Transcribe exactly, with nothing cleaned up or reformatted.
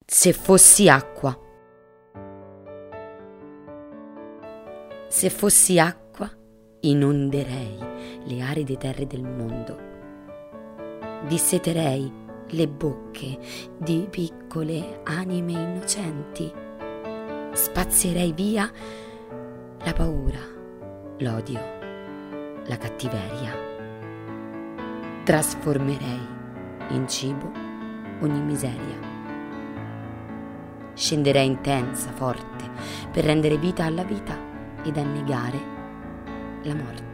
Se fossi acqua. Se fossi acqua, inonderei le aride terre del mondo. Disseterei le bocche di piccole anime innocenti. Spazierei via la paura, l'odio, la cattiveria. Trasformerei in cibo ogni miseria. Scenderei intensa, forte, per rendere vita alla vita ed annegare la morte.